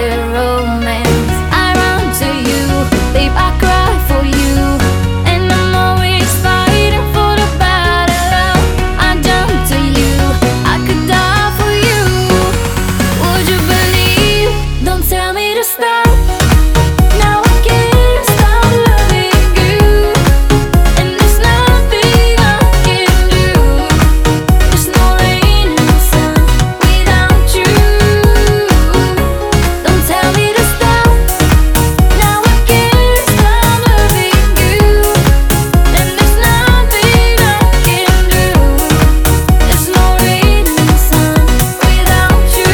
with romance. I run to you, babe, I cry for you, and I'm always fighting for the better love. I jump to you, I could die for you. Would you believe? Don't tell me to stop. Now I can't stop loving you, and there's nothing I can do. There's no rain in the sun without you. Don't tell me to stop. Now I can't stop loving you, and there's nothing I can do. There's no rain in the sun without you.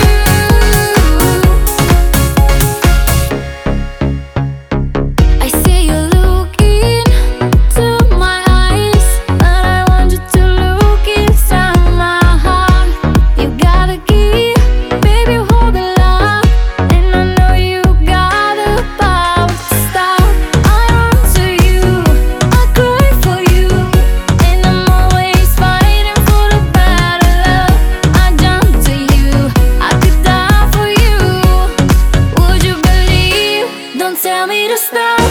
I see you looking to my eyes, but I want you to look inside my heart. You got a key, baby, hold the lock, and I know you got the power to stop. I run to you, I cry for you, and I'm always fighting for the better love. I jump to you, I could die for you. Would you believe? Don't tell me to stop.